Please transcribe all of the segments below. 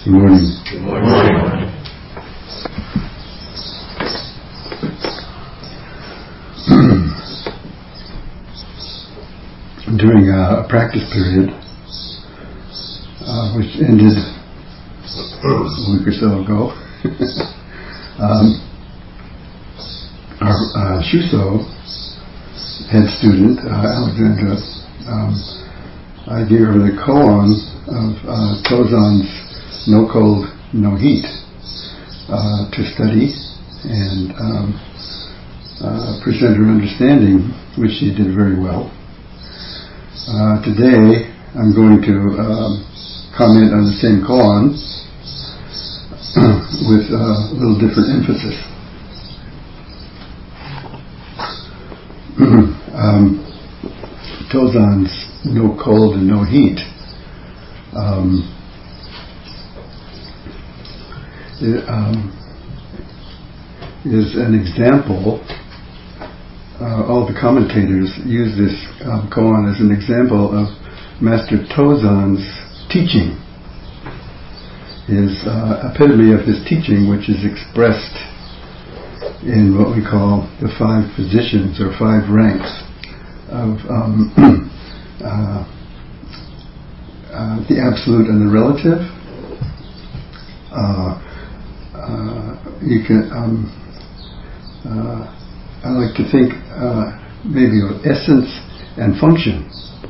Good morning. Good morning. During a practice period, which ended a week or so ago, our Shuso head student, Alexandra, I gave her the koan of Tozan's No Cold, No Heat to study and present her understanding, which she did very well. Today I'm going to comment on the same koan with a little different emphasis. Tozan's No Cold and No Heat is an example. All the commentators use this koan as an example of Master Tozan's teaching, his epitome of his teaching, which is expressed in what we call the 5 positions or 5 ranks of the absolute and the relative. You can I like to think maybe of essence and function.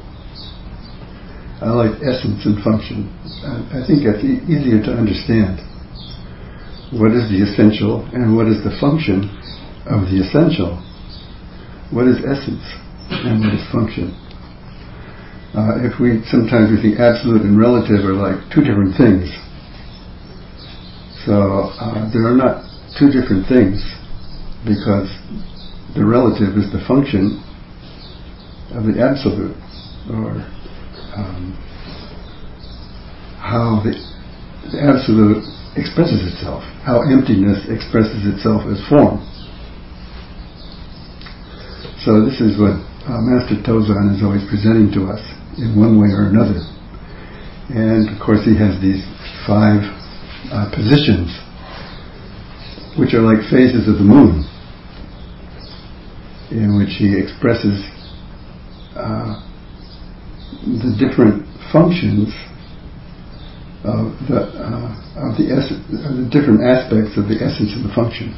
I like essence and function. I think it's easier to understand. What is the essential and what is the function of the essential? What is essence and what is function? Sometimes we think absolute and relative are like 2 different things. So there are not 2 different things, because the relative is the function of the absolute, or how the absolute expresses itself, how emptiness expresses itself as form. So this is what Master Tozan is always presenting to us in one way or another. And of course he has these 5 positions, which are like phases of the moon, in which he expresses the different functions of the different aspects of the essence of the function.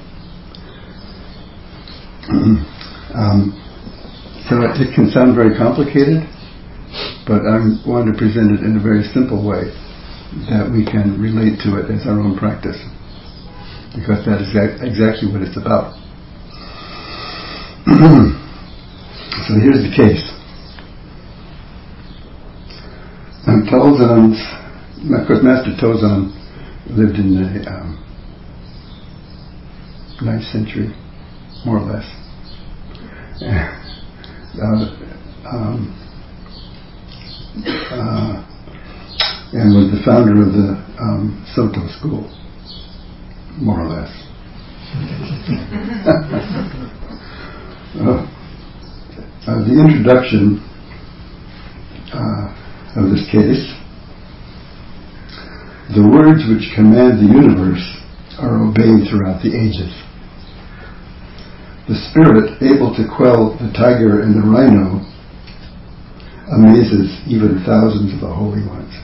So it can sound very complicated, but I want to present it in a very simple way that we can relate to it as our own practice, because that is exactly what it's about. So here's the case. Of course, Master Tozan lived in the 9th century, more or less, and was the founder of the Soto school, more or less. The introduction of this case: the words which command the universe are obeyed throughout the ages. The spirit able to quell the tiger and the rhino amazes even thousands of the holy ones.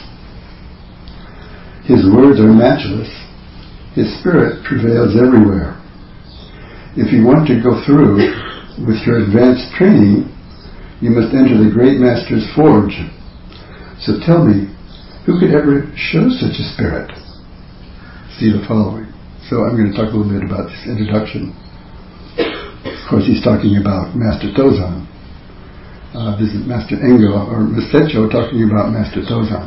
His words are matchless. His spirit prevails everywhere. If you want to go through with your advanced training, you must enter the great master's forge. So tell me, who could ever show such a spirit? See the following. So I'm going to talk a little bit about this introduction. Of course, he's talking about Master Tozan. This is Master Engo, or Masecho, talking about Master Tozan.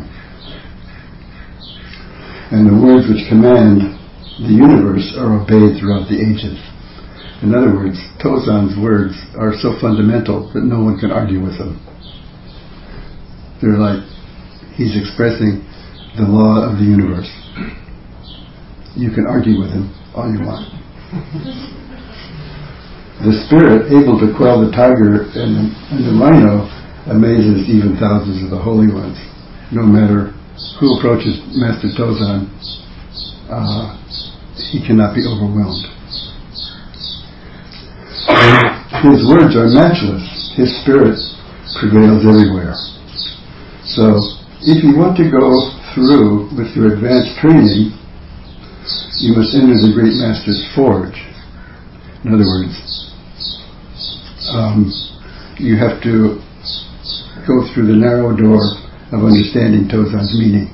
And the words which command the universe are obeyed throughout the ages. In other words, Tozan's words are so fundamental that no one can argue with them. They're like he's expressing the law of the universe. You can argue with him all you want. The spirit able to quell the tiger and the rhino amazes even thousands of the holy ones, no matter who approaches Master Tozan, he cannot be overwhelmed. His words are matchless. His spirit prevails everywhere. So, if you want to go through with your advanced training, you must enter the Great Master's forge. In other words, you have to go through the narrow door of understanding Tozan's meaning.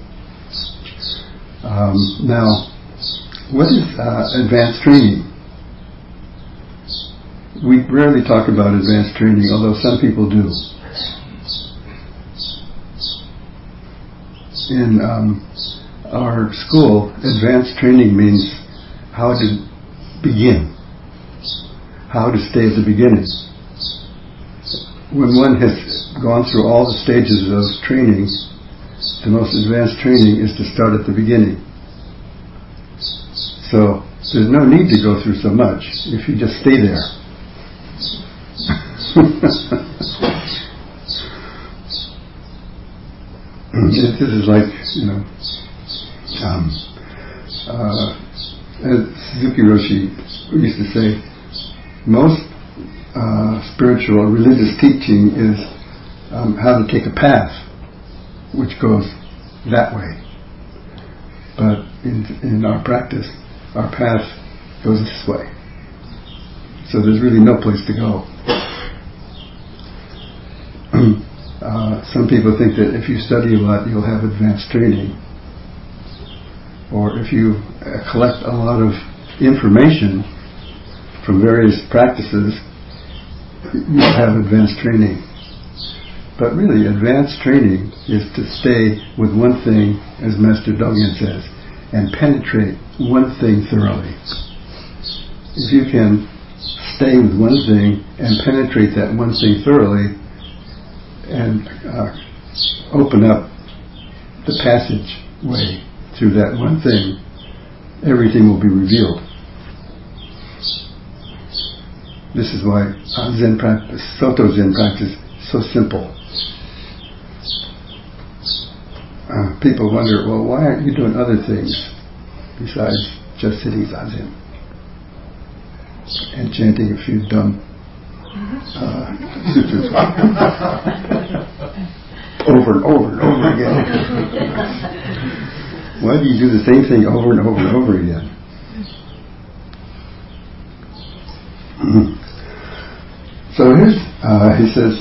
Now, what is advanced training? We rarely talk about advanced training, although some people do. In our school, advanced training means how to begin, how to stay at the beginning. When one has gone through all the stages of training, the most advanced training is to start at the beginning. So there's no need to go through so much if you just stay there. This is like, as Suzuki Roshi used to say, most spiritual or religious teaching is how to take a path which goes that way. But in our practice, our path goes this way. So there's really no place to go. Some people think that if you study a lot, you'll have advanced training. Or if you collect a lot of information from various practices, you'll have advanced training. But really, advanced training is to stay with one thing, as Master Dogen says, and penetrate one thing thoroughly. If you can stay with one thing and penetrate that one thing thoroughly and open up the passageway through that one thing, everything will be revealed. This is why Zen practice, Soto Zen practice, is so simple. People wonder, well, why aren't you doing other things besides just sitting zazen and chanting a few dumb sutras over and over and over again? Why do you do the same thing over and over and over again? So here's, he says,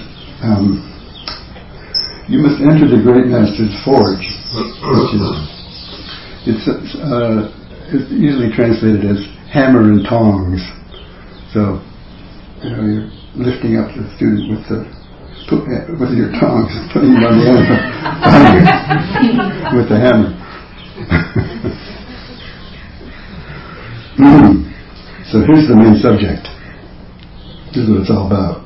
you must enter the Great Master's forge, which is, it's usually translated as hammer and tongs. So, you're lifting up the student with your tongs, putting them on the end with the hammer. So here's the main subject. This is what it's all about.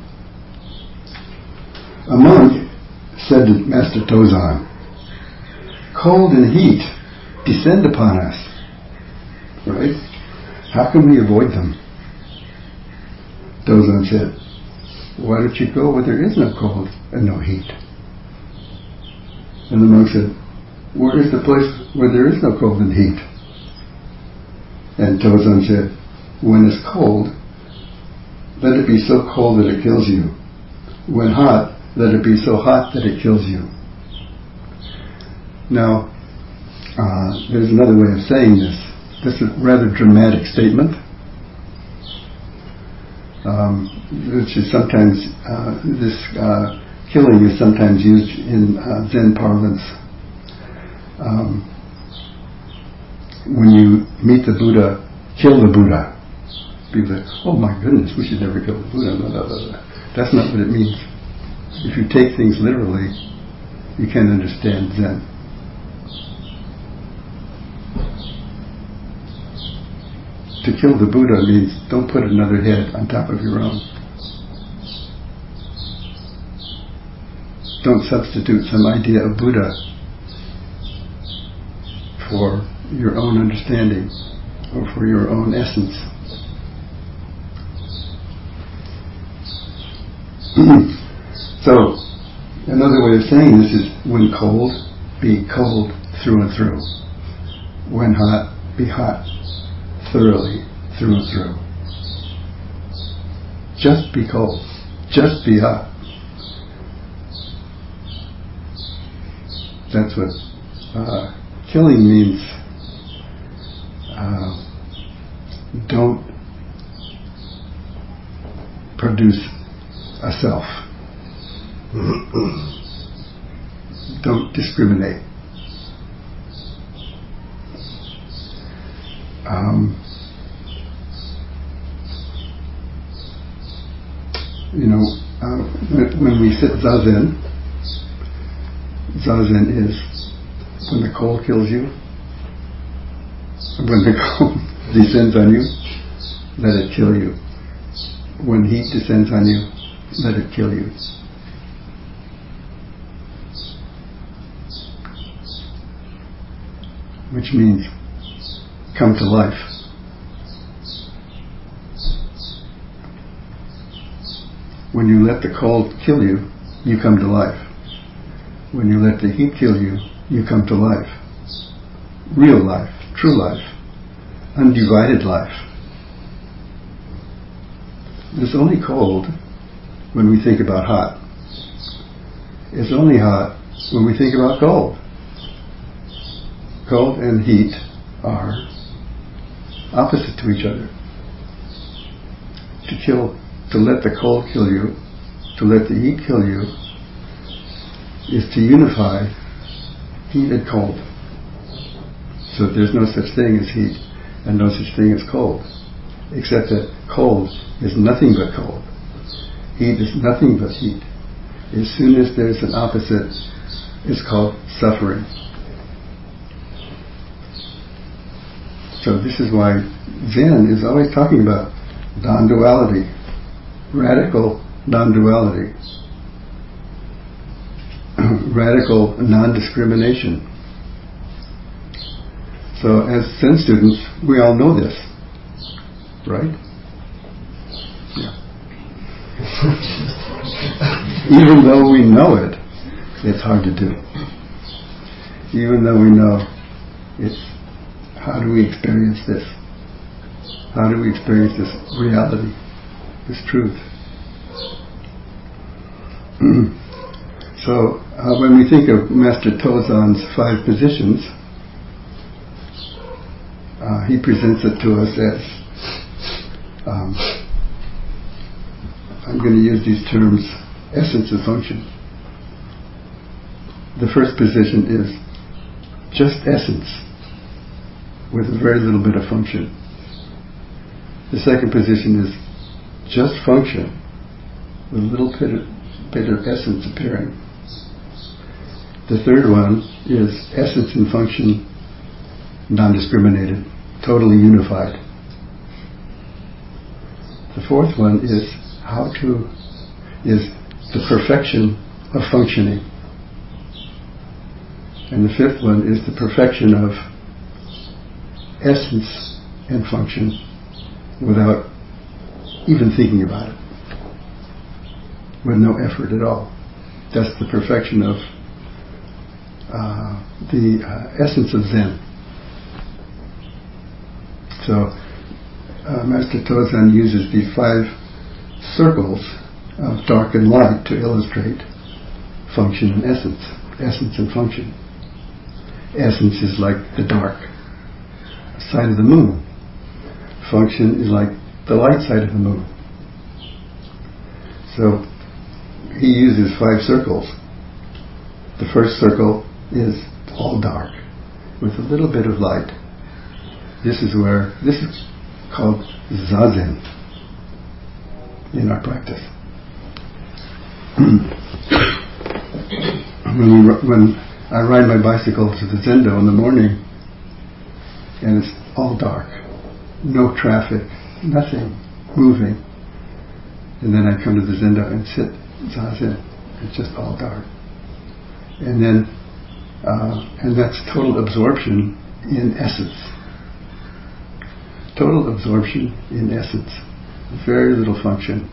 A monk said to Master Tozan, "Cold and heat descend upon us, right? How can we avoid them?" Tozan said, "Why don't you go where there is no cold and no heat?" And the monk said, "Where is the place where there is no cold and heat?" And Tozan said, "When it's cold, let it be so cold that it kills you. When hot, let it be so hot that it kills you." Now, there's another way of saying this. This is a rather dramatic statement, which is sometimes, this killing is sometimes used in Zen parlance. When you meet the Buddha, kill the Buddha. People say, "Oh my goodness, we should never kill the Buddha." Blah, blah, blah. That's not what it means. If you take things literally, you can't understand Zen. To kill the Buddha means don't put another head on top of your own. Don't substitute some idea of Buddha for your own understanding or for your own essence. So, another way of saying this is, when cold, be cold through and through. When hot, be hot thoroughly, through and through. Just be cold. Just be hot. That's what killing means. Don't produce a self. Don't discriminate. When we sit zazen, zazen is when the cold kills you, when the cold descends on you, let it kill you. When heat descends on you, let it kill you. Which means come to life. When you let the cold kill you, you come to life. When you let the heat kill you, you come to life. Real life, true life, undivided life. It's only cold when we think about hot. It's only hot when we think about cold. Cold and heat are opposite to each other. To let the cold kill you, to let the heat kill you, is to unify heat and cold. So there's no such thing as heat and no such thing as cold, except that cold is nothing but cold. Heat is nothing but heat. As soon as there's an opposite, it's called suffering. So this is why Zen is always talking about non-duality, radical non-duality, radical non-discrimination. So as Zen students, we all know this, right? Yeah. Even though we know it, it's hard to do. Even though we know, it's how do we experience this? How do we experience this reality, this truth? So when we think of Master Tozan's 5 positions, he presents it to us as, I'm going to use these terms, essence and function. The first position is just essence, with very little bit of function. The second position is just function, with a little bit of essence appearing. The third one is essence and function non-discriminated, totally unified. The fourth one is the perfection of functioning. And the fifth one is the perfection of essence and function without even thinking about it, with no effort at all. That's the perfection of the essence of Zen. So Master Tozan uses these 5 circles of dark and light to illustrate function and essence and function. Essence is like the dark side of the moon. Function is like the light side of the moon. So he uses 5 circles. The first circle is all dark with a little bit of light. This is called zazen in our practice. When I ride my bicycle to the Zendo in the morning and it's all dark, no traffic, nothing moving, and then I come to the Zendo and sit zazen, it's just all dark. And then and that's total absorption in essence. Total absorption in essence. Very little function.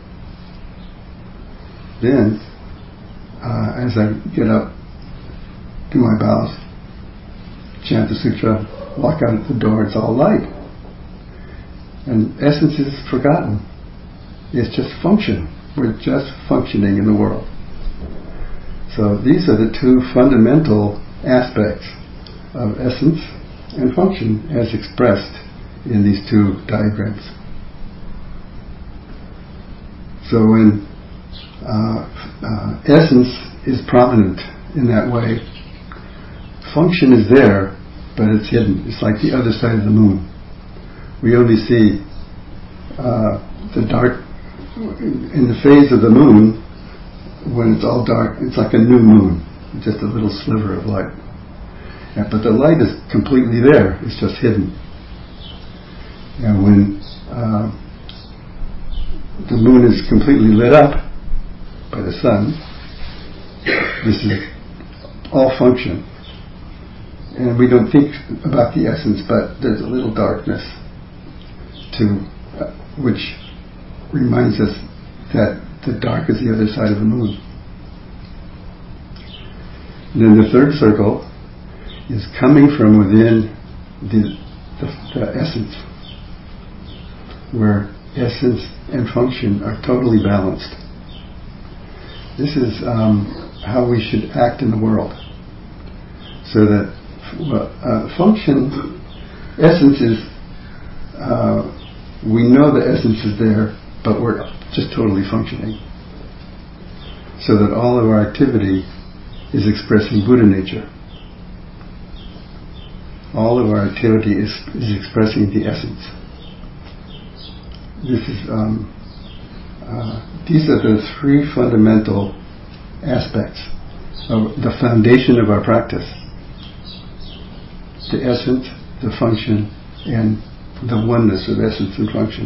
Then, as I get up, do my bows, chant the sutra, walk out the door, it's all light. And essence is forgotten. It's just function. We're just functioning in the world. So these are the two fundamental aspects of essence and function as expressed in these two diagrams. So when essence is prominent in that way, function is there, but it's hidden. It's like the other side of the moon. We only see the dark in the phase of the moon. When it's all dark, it's like a new moon, just a little sliver of light. But the light is completely there, it's just hidden. And when the moon is completely lit up by the sun, this is all function. And we don't think about the essence, but there's a little darkness to which reminds us that the dark is the other side of the moon. And then the third circle is coming from within the essence, where essence and function are totally balanced. This is how we should act in the world. So that function, essence is, we know the essence is there, but we're just totally functioning. So that all of our activity is expressing Buddha nature. All of our activity is expressing the essence. This is these are the three fundamental aspects of the foundation of our practice: the essence, the function, and the oneness of essence and function.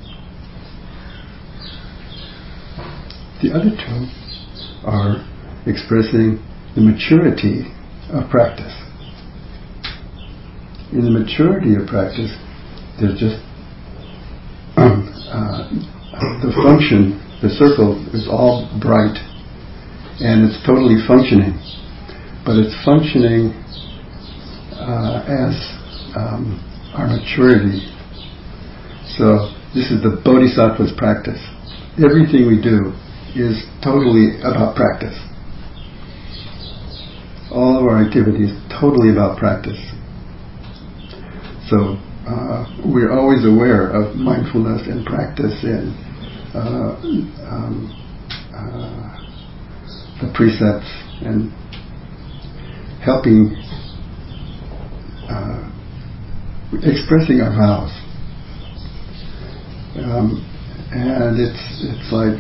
The other two are expressing the maturity of practice. In the maturity of practice, there's just the function, the circle is all bright and it's totally functioning, but it's functioning as our maturity. So this is the Bodhisattva's practice. Everything we do is totally about practice. All of our activity is totally about practice. So we're always aware of mindfulness and practice and the precepts and helping expressing our vows. And it's like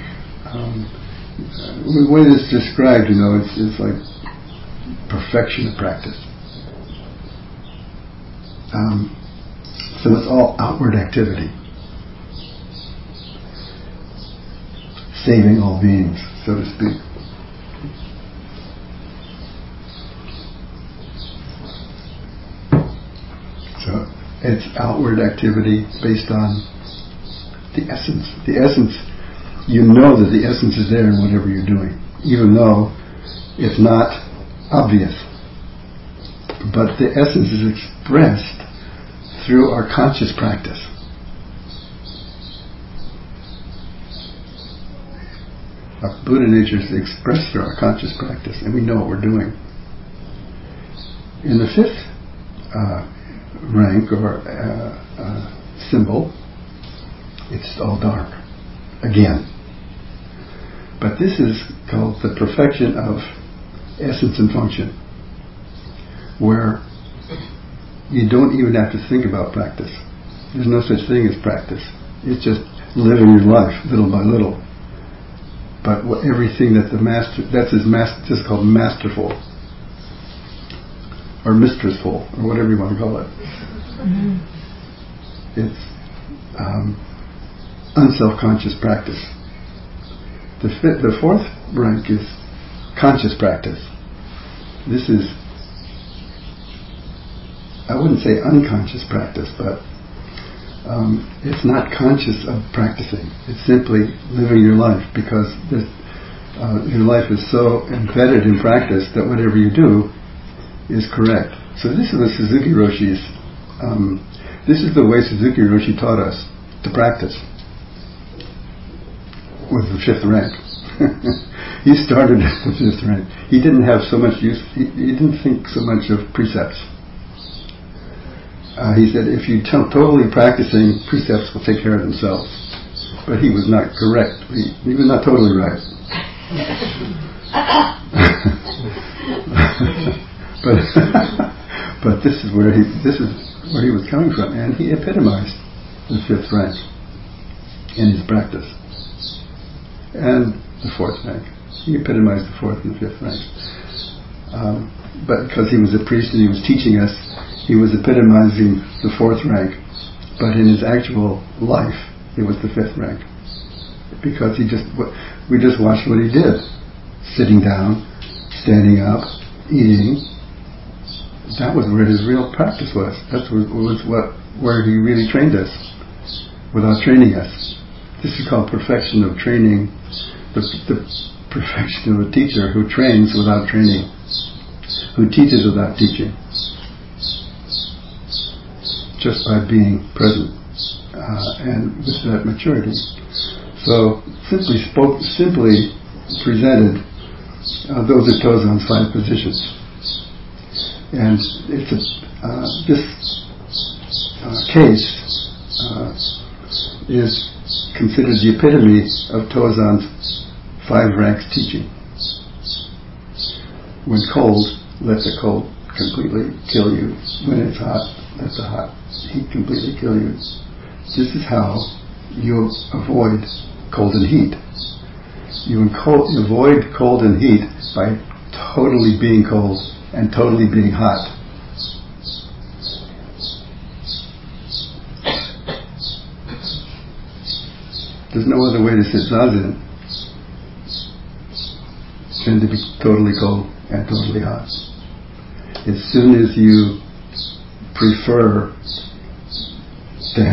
the way it's described, it's like perfection of practice. So it's all outward activity, saving all beings, so to speak. So it's outward activity based on the essence. The essence, you know that the essence is there in whatever you're doing, even though it's not obvious. But the essence is expressed through our conscious practice. Our Buddha nature is expressed through our conscious practice, and we know what we're doing. In the fifth rank or symbol, it's all dark again. But this is called the perfection of essence and function, where you don't even have to think about practice. There's no such thing as practice. It's just living your life little by little. But everything that that's just called masterful, or mistressful, or whatever you want to call it. Mm-hmm. It's unself-conscious practice. The fourth rank is conscious practice. This is, I wouldn't say unconscious practice, but it's not conscious of practicing. It's simply living your life, because your life is so embedded in practice that whatever you do is correct. So this is the Suzuki Roshi's. This is the way Suzuki Roshi taught us to practice with the fifth rank. He started at the fifth rank. He didn't have so much use. He didn't think so much of precepts. He said, if you totally practicing, precepts will take care of themselves. But he was not correct. He was not totally right. but this is where he was coming from, and he epitomized the fifth rank in his practice, and the fourth rank. He epitomized the fourth and the fifth rank. But because he was a priest and he was teaching us, he was epitomizing the fourth rank. But in his actual life, it was the fifth rank, because we just watched what he did: sitting down, standing up, eating. That was where his real practice was. That was where he really trained us, without training us. This is called perfection of training. The perfection of a teacher who trains without training, who teaches without teaching, just by being present and with that maturity. So simply presented, those are Tozan's 5 positions, and it's this case is considered the epitome of Tozan's 5 ranks teaching. When cold, let the cold completely kill you. When it's hot, let the hot heat completely kill you. This is how you avoid cold and heat. You avoid cold and heat by totally being cold and totally being hot. There's no other way to sit zazen than to be totally cold and totally hot. As soon as you prefer to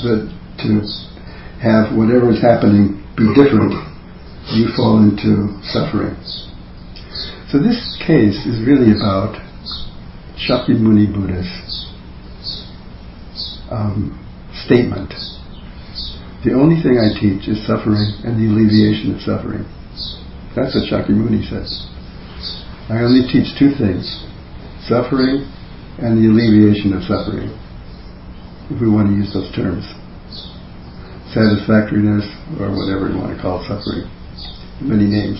have whatever is happening be different, you fall into suffering. So this case is really about Shakyamuni Buddha's statement. The only thing I teach is suffering and the alleviation of suffering. That's what Shakyamuni says. I only teach 2 things: suffering and the alleviation of suffering, if we want to use those terms. Satisfactoriness, or whatever you want to call suffering. Many names.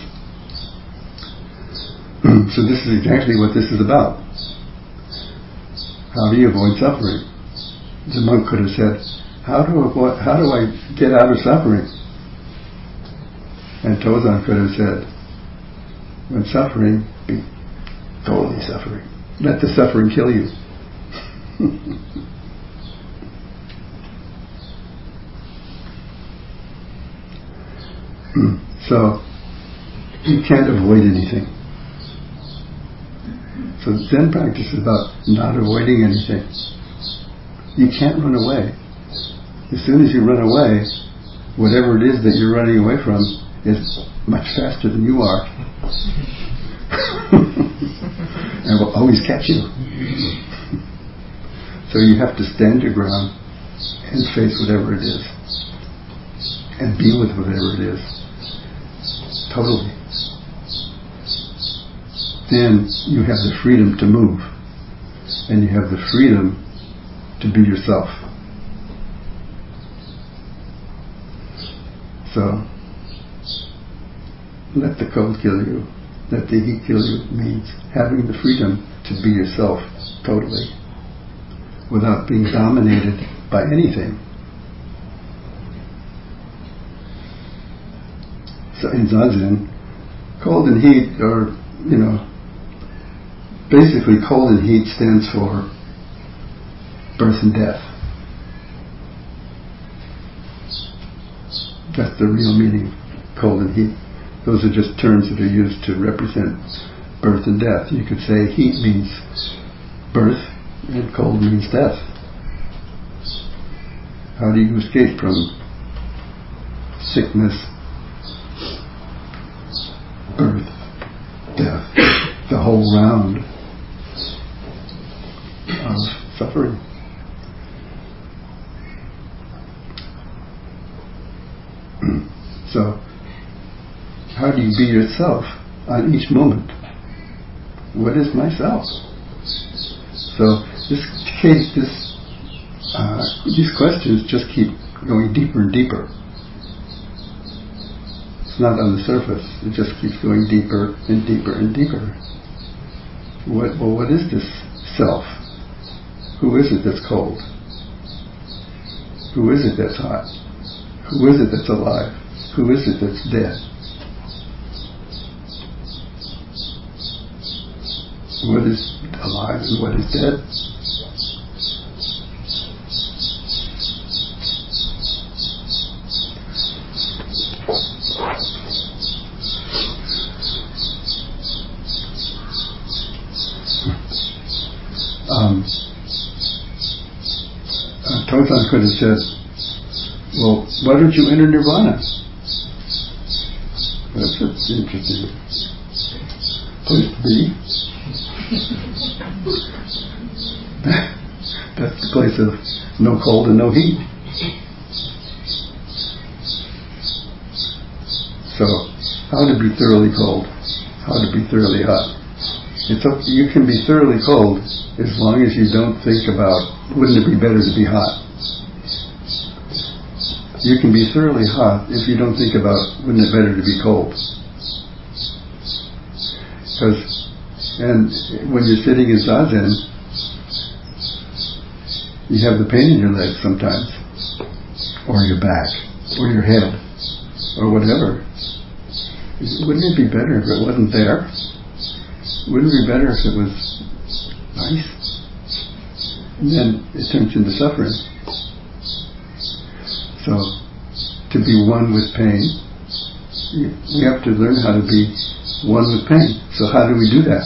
So this is exactly what this is about. How do you avoid suffering? The monk could have said, how do I get out of suffering? And Tozan could have said, when suffering, be totally suffering. Let the suffering kill you. So, you can't avoid anything. So Zen practice is about not avoiding anything. You can't run away. As soon as you run away, whatever it is that you're running away from is much faster than you are. And will always catch you. So you have to stand your ground and face whatever it is. And be with whatever it is. Totally. Then you have the freedom to move. And you have the freedom to be yourself. So, let the cold kill you, let the heat kill you means having the freedom to be yourself totally, without being dominated by anything. So in Zazen, cold and heat are, basically cold and heat stands for birth and death. That's the real meaning of cold and heat. Those are just terms that are used to represent birth and death. You could say heat means birth and cold means death. How do you escape from sickness, birth, death, the whole round suffering. So, how do you be yourself on each moment? What is myself? So these questions just keep going deeper and deeper. It's not on the surface. It just keeps going deeper and deeper and deeper. What is this self? Who is it that's cold? Who is it that's hot? Who is it that's alive? Who is it that's dead? What is alive and what is dead? Tozan could have said, well, why don't you enter Nirvana? That's an interesting place to be. That's the place of no cold and no heat. So, how to be thoroughly cold? How to be thoroughly hot? You can be thoroughly cold as long as you don't think about, wouldn't it be better to be hot? You can be thoroughly hot if you don't think about, wouldn't it better to be cold? And when you're sitting in Zazen, you have the pain in your legs sometimes, or your back, or your head, or whatever. Wouldn't it be better if it wasn't there? Wouldn't it be better if it was nice? And then it turns into suffering. So, to be one with pain, we have to learn how to be one with pain. So how do we do that?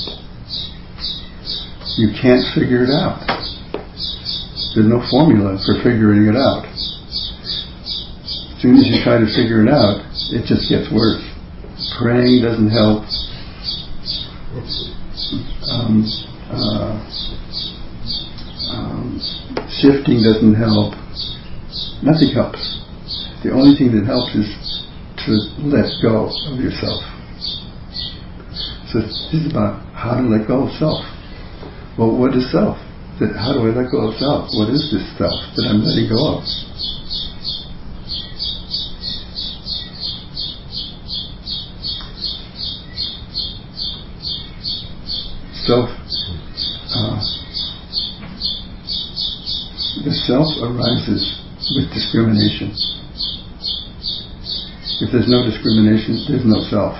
You can't figure it out. There's no formula for figuring it out. As soon as you try to figure it out, it just gets worse. Praying doesn't help. Shifting doesn't help. Nothing helps. The only thing that helps is to let go of yourself. So this is about how to let go of self. Well, what is self? How do I let go of self? What is this self that I'm letting go of? The self arises with discrimination. If there's no discrimination, there's no self.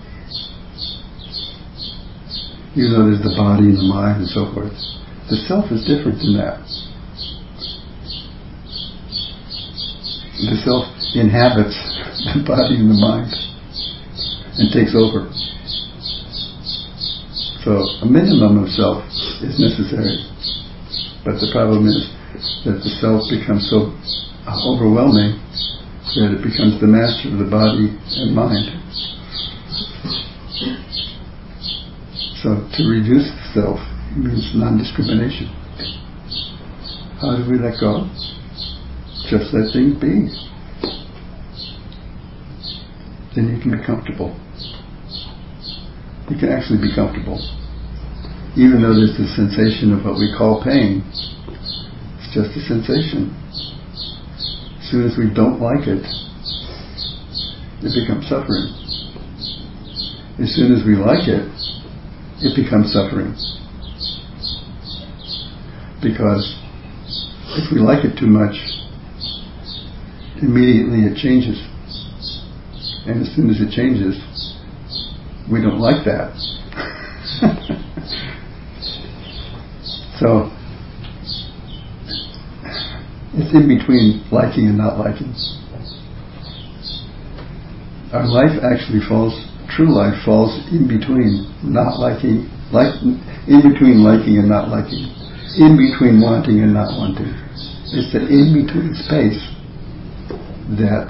Even though there's the body and the mind and so forth. The self is different than that. The self inhabits the body and the mind and takes over. So a minimum of self is necessary. But the problem is that the self becomes so overwhelming that it becomes the master of the body and mind. So to reduce the self means non-discrimination. How do we let go? Just let things be. Then you can be comfortable. You can actually be comfortable. Even though there's the sensation of what we call pain, it's just a sensation. As soon as we don't like it, it becomes suffering. As soon as we like it, it becomes suffering. Because if we like it too much, immediately it changes. And as soon as it changes, we don't like that. So, it's in between liking and not liking. Our life actually true life falls in between not liking, in between liking and not liking, in between wanting and not wanting. It's the in-between space that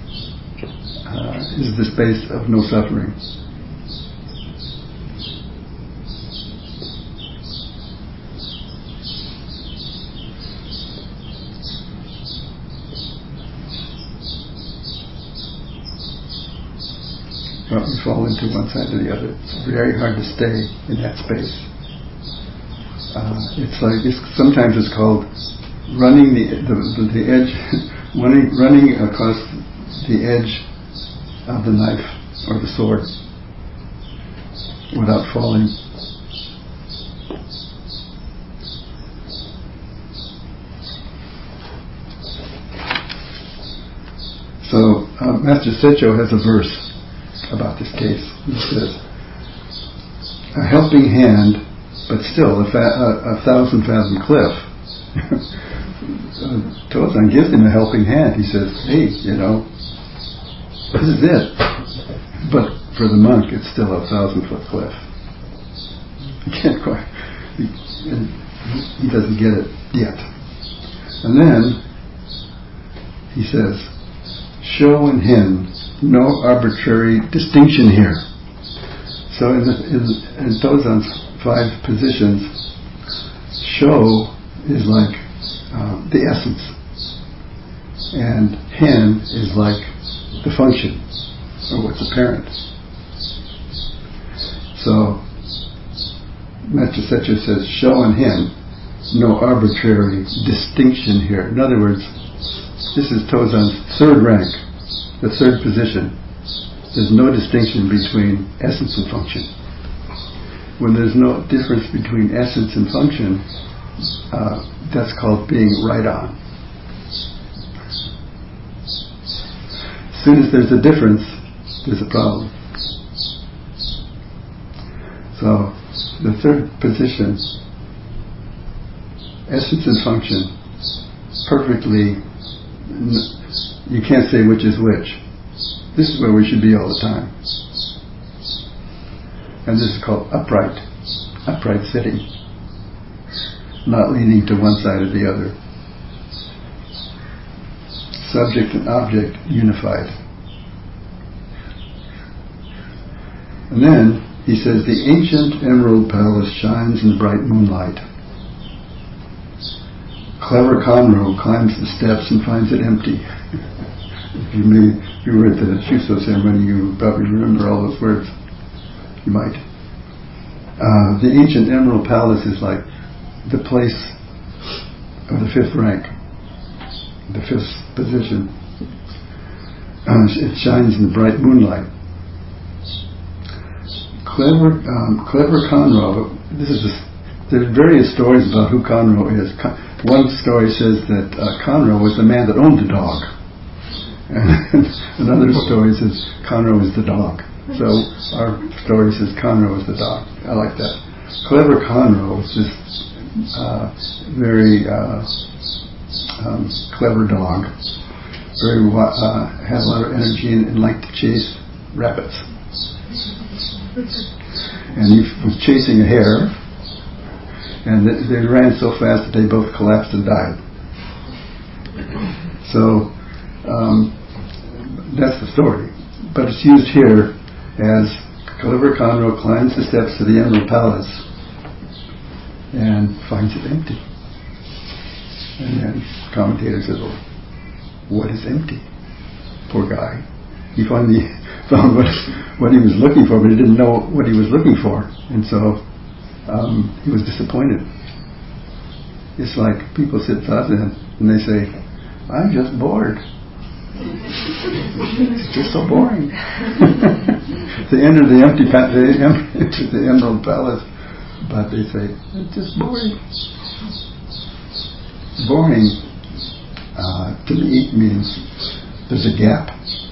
is the space of no suffering. We fall into one side or the other. It's very hard to stay in that space. Sometimes it's called running the edge, running across the edge of the knife or the sword without falling. So Master Secho has a verse about this case. He says, "A helping hand, but still a 1,000-fathom cliff." Tozan gives him a helping hand. He says, "Hey, this is it." But for the monk, it's still a 1,000-foot cliff. He can't quite. He doesn't get it yet. And then he says, "Show and hin, no arbitrary distinction here." So in Tozan's 5 positions, show is like the essence, and hin is like the function, or what's apparent. So Master Secho says, "Show and hin, no arbitrary distinction here." In other words, this is Tozan's 3rd rank, the 3rd position. There's no distinction between essence and function. When there's no difference between essence and function, that's called being right on. As soon as there's a difference, there's a problem. So the 3rd position, essence and function, perfectly. You can't say which is which. This is where we should be all the time. And this is called upright sitting, not leaning to one side or the other. Subject and object unified. And then he says, "The ancient emerald palace shines in the bright moonlight. Clever Conro climbs the steps and finds it empty." If you were at the Shuso ceremony, you probably remember all those words. You might. The ancient emerald palace is like the place of the 5th rank, the 5th position. It shines in the bright moonlight. Clever Conro. There are various stories about who Conro is. One story says that Conro was the man that owned the dog. And another story says Conro is the dog. So our story says Conro is the dog. I like that. Clever Conro was this very clever dog. Had a lot of energy and liked to chase rabbits. And he was chasing a hare, and they ran so fast that they both collapsed and died. So that's the story. But it's used here as Clever Conro climbs the steps to the Emerald Palace and finds it empty. And then the commentator says, "Well, what is empty? Poor guy. He finally found what he was looking for, but he didn't know what he was looking for. And so he was disappointed. It's like people sit zazen and they say, "I'm just bored. It's just so boring." They enter the Emerald Palace, but they say, "It's just boring." Boring to me means there's a gap.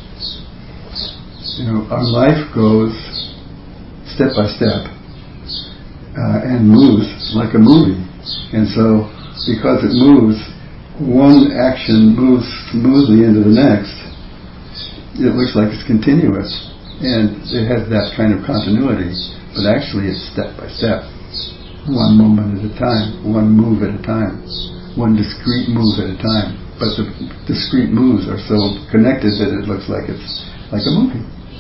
Our life goes step by step and moves like a movie. And so, because it moves, one action moves smoothly into the next, it looks like it's continuous. And it has that kind of continuity, but actually it's step by step. One moment at a time, one move at a time, one discrete move at a time. But the discrete moves are so connected that it looks like it's like a movie.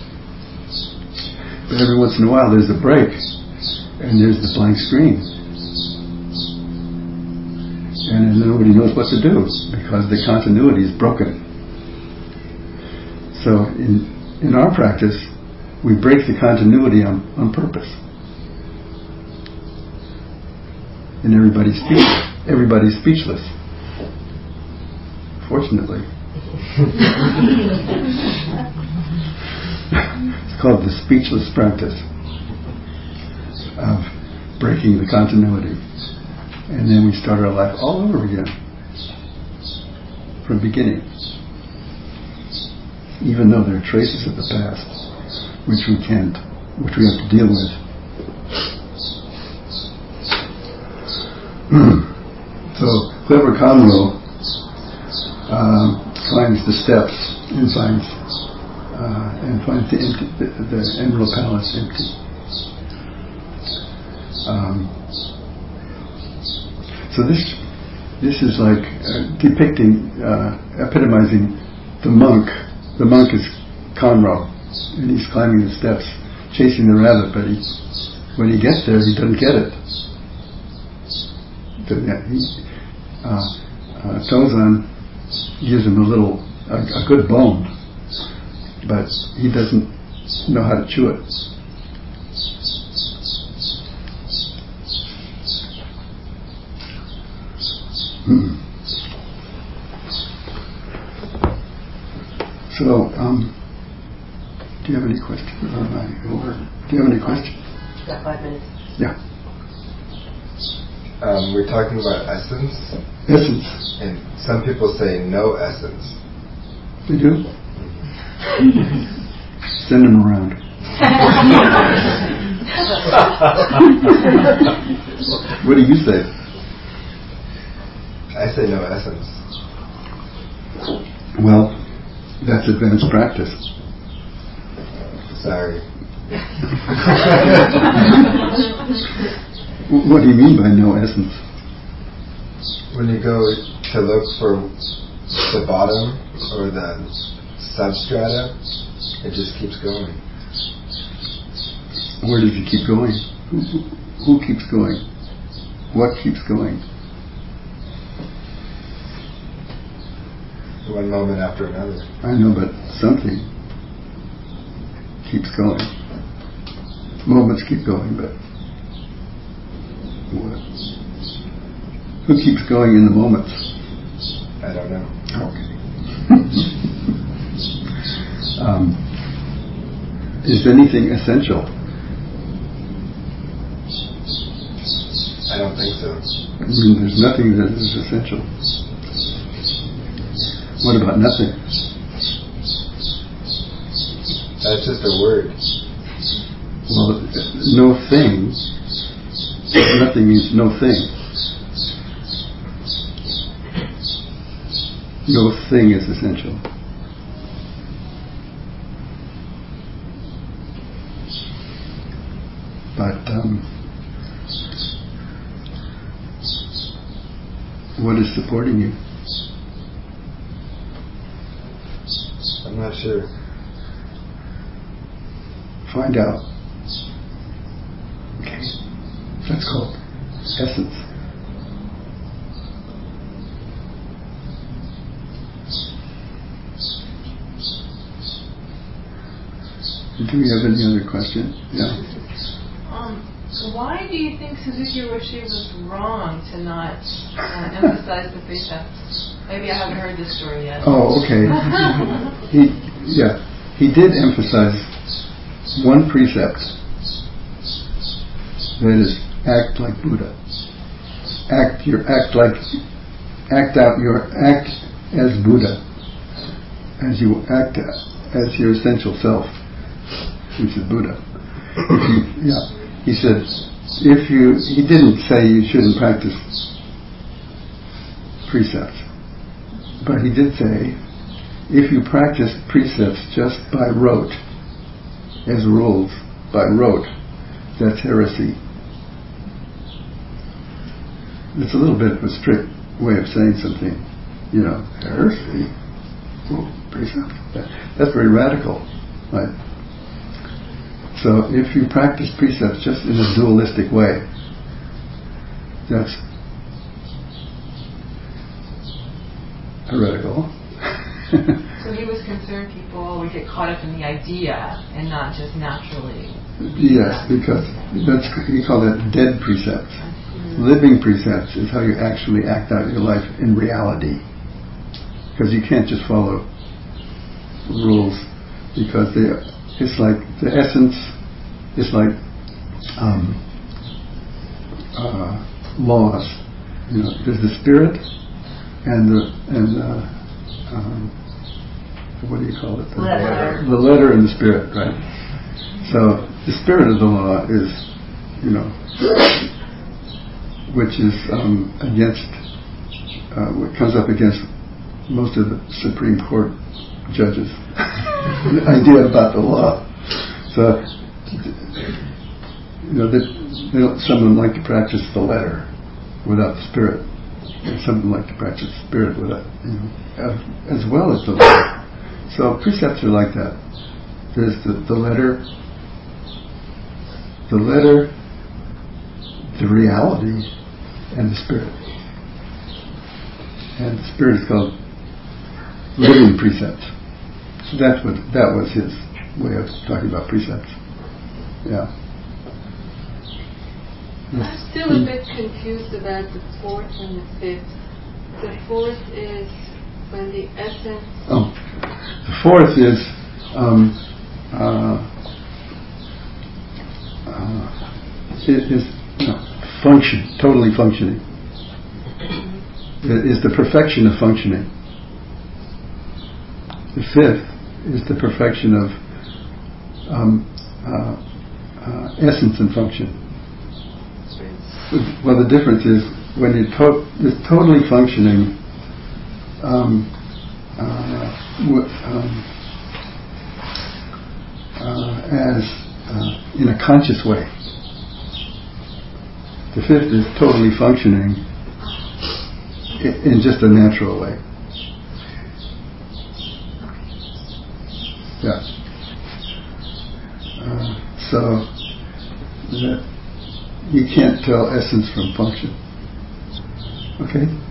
But every once in a while there's a break, and there's the blank screen. And nobody knows what to do, because the continuity is broken. So in our practice, We break the continuity on purpose. And everybody's speechless. Fortunately. It's called the speechless practice of breaking the continuity. And then we start our life all over again. From beginning. Even though there are traces of the past, which we have to deal with. So, clever Conro finds the steps and finds the Emerald Palace empty. So this is like depicting, epitomizing the monk. The monk is Conro, and he's climbing the steps, chasing the rabbit, but when he gets there, he doesn't get it. Tozan gives him a good bone, but he doesn't know how to chew it. So, do you have any questions? Or am I over? Do you have any questions? Got 5 minutes. Yeah. We're talking about essence. Essence. And some people say no essence. They do? Send them around. What do you say? I say no essence. Well, that's advanced practice. Sorry. What do you mean by no essence? When you go to look for the bottom or the substrata, it just keeps going. Where does it keep going? Who keeps going? What keeps going? One moment after another. I know, but something keeps going. Moments keep going, but what? Who keeps going in the moments? I don't know. Okay. Is anything essential? I don't think so. I mean, there's nothing that is essential. What about nothing? That's just a word. Well, no thing. Nothing means no thing. No thing is essential. But what is supporting you? I'm not sure. Find out. Okay. That's called essence. Do we have any other question? Yeah. Why do you think Suzuki Roshi was wrong to not emphasize the precepts? Maybe I haven't heard this story yet. Oh, okay. He did emphasize one precept. That is, act like Buddha. Act as Buddha. As you act as your essential self, which is Buddha. He said, he didn't say you shouldn't practice precepts, but he did say, if you practice precepts just by rote, as rules, by rote, that's heresy. It's a little bit of a strict way of saying something. Heresy. Oh, precept. That's very radical, right? So if you practice precepts just in a dualistic way, that's heretical. So he was concerned people would get caught up in the idea and not just naturally. Yes, because you call that dead precepts. Living precepts is how you actually act out your life in reality. Because you can't just follow rules, because it's like the essence is like laws. There's the spirit and what do you call it? The letter and the spirit, right? So the spirit of the law is, which is against what comes up against most of the Supreme Court judges. The idea about the law. So some of them like to practice the letter without the spirit, and some of them like to practice the spirit without, as well as the letter. So precepts are like that. There's the letter, the reality, and the spirit. And the spirit is called living precepts. So that was his way of talking about precepts. Yeah. I'm still a bit confused about the fourth and the fifth. The fourth is when the essence... the fourth is function, totally functioning. It is the perfection of functioning. The fifth is the perfection of essence and function. Well, the difference is when you're totally functioning as in a conscious way. The fifth is totally functioning in just a natural way. Yeah. So that you can't tell essence from function. Okay?